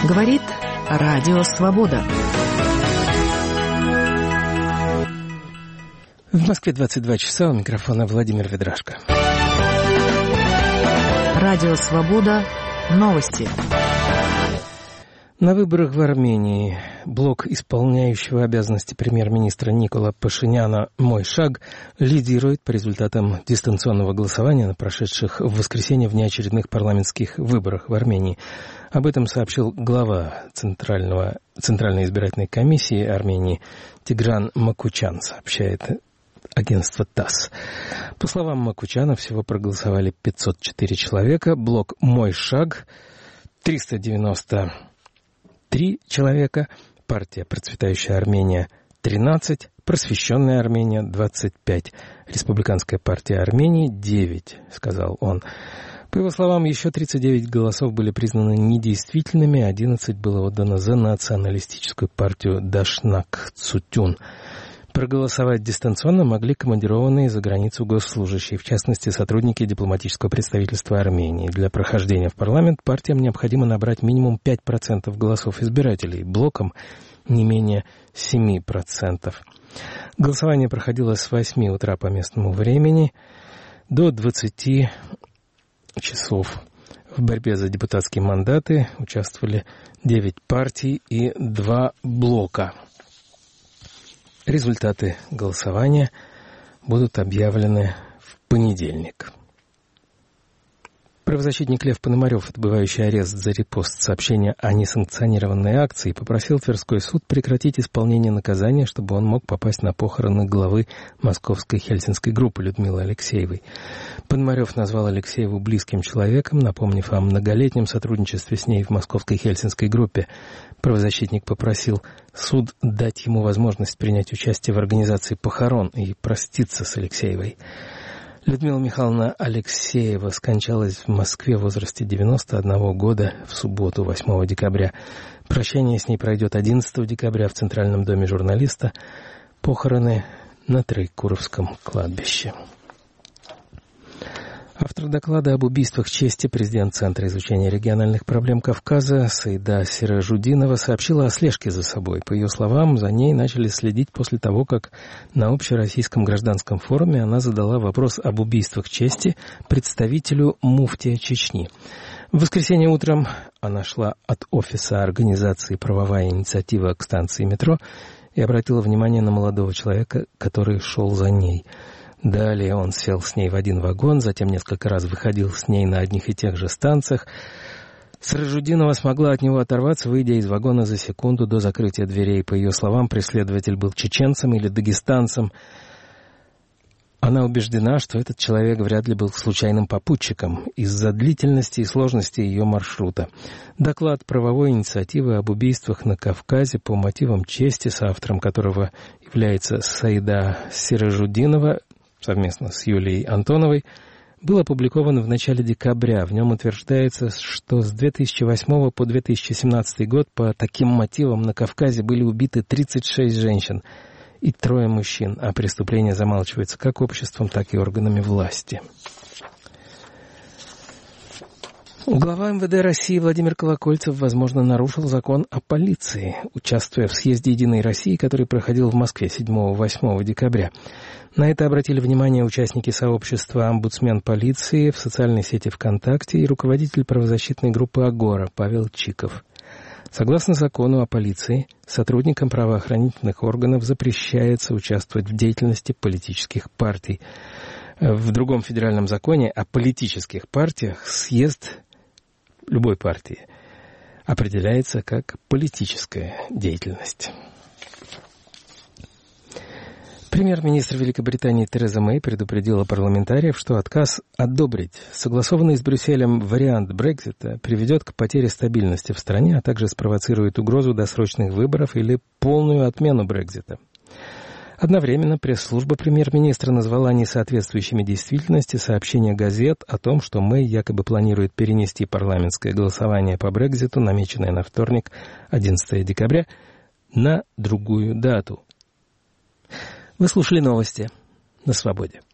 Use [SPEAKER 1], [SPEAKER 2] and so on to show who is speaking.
[SPEAKER 1] Говорит Радио Свобода.
[SPEAKER 2] В Москве 22 часа, у микрофона Владимир Ведрашко.
[SPEAKER 1] Радио Свобода. Новости.
[SPEAKER 2] На выборах в Армении блок исполняющего обязанности премьер-министра Никола Пашиняна «Мой шаг» лидирует по результатам дистанционного голосования на прошедших в воскресенье внеочередных парламентских выборах в Армении. Об этом сообщил глава Центральной избирательной комиссии Армении Тигран Макучан, сообщает агентство ТАСС. По словам Макучана, всего проголосовали 504 человека. Блок «Мой шаг» 393 человека. Партия «Процветающая Армения» 13. «Просвещенная Армения» 25. Республиканская партия Армении 9, сказал он. По его словам, еще 39 голосов были признаны недействительными, 11 было отдано за националистическую партию Дашнак Цутюн. Проголосовать дистанционно могли командированные за границу госслужащие, в частности, сотрудники дипломатического представительства Армении. Для прохождения в парламент партиям необходимо набрать минимум 5% голосов избирателей, блокам не менее 7%. Голосование проходило с 8 утра по местному времени до 20 часов. В борьбе за депутатские мандаты участвовали 9 партий и 2 блока. Результаты голосования будут объявлены в понедельник. Правозащитник Лев Пономарев, отбывающий арест за репост сообщения о несанкционированной акции, попросил Тверской суд прекратить исполнение наказания, чтобы он мог попасть на похороны главы Московской Хельсинской группы Людмилы Алексеевой. Пономарев назвал Алексееву близким человеком, напомнив о многолетнем сотрудничестве с ней в Московской Хельсинской группе. Правозащитник попросил суд дать ему возможность принять участие в организации похорон и проститься с Алексеевой. Людмила Михайловна Алексеева скончалась в Москве в возрасте 91 года в субботу, 8 декабря. Прощание с ней пройдет 11 декабря в Центральном доме журналиста. Похороны на Троекуровском кладбище. Автор доклада об убийствах чести, президент Центра изучения региональных проблем Кавказа Саида Сиражудинова сообщила о слежке за собой. По ее словам, за ней начали следить после того, как на общероссийском гражданском форуме она задала вопрос об убийствах чести представителю муфтия Чечни. В воскресенье утром она шла от офиса организации «Правовая инициатива» к станции метро и обратила внимание на молодого человека, который шел за ней. Далее он сел с ней в один вагон, затем несколько раз выходил с ней на одних и тех же станциях. Сиражудинова смогла от него оторваться, выйдя из вагона за секунду до закрытия дверей. По ее словам, преследователь был чеченцем или дагестанцем. Она убеждена, что этот человек вряд ли был случайным попутчиком из-за длительности и сложности ее маршрута. Доклад правовой инициативы об убийствах на Кавказе по мотивам чести, соавтором которого является Саида Сиражудинова, совместно с Юлией Антоновой, был опубликован в начале декабря. В нем утверждается, что с 2008 по 2017 год по таким мотивам на Кавказе были убиты 36 женщин и 3 мужчин, а преступление замалчивается как обществом, так и органами власти. Глава МВД России Владимир Колокольцев, возможно, нарушил закон о полиции, участвуя в съезде «Единой России», который проходил в Москве 7-8 декабря. На это обратили внимание участники сообщества «Омбудсмен полиции» в социальной сети ВКонтакте и руководитель правозащитной группы «Агора» Павел Чиков. Согласно закону о полиции, сотрудникам правоохранительных органов запрещается участвовать в деятельности политических партий. В другом федеральном законе о политических партиях съезд любой партии определяется как политическая деятельность. Премьер-министр Великобритании Тереза Мэй предупредила парламентариев, что отказ одобрить согласованный с Брюсселем вариант Брексита приведет к потере стабильности в стране, а также спровоцирует угрозу досрочных выборов или полную отмену Брексита. Одновременно пресс-служба премьер-министра назвала несоответствующими действительности сообщения газет о том, что Мэй якобы планирует перенести парламентское голосование по Брекситу, намеченное на вторник, 11 декабря, на другую дату. Вы слушали новости на Свободе.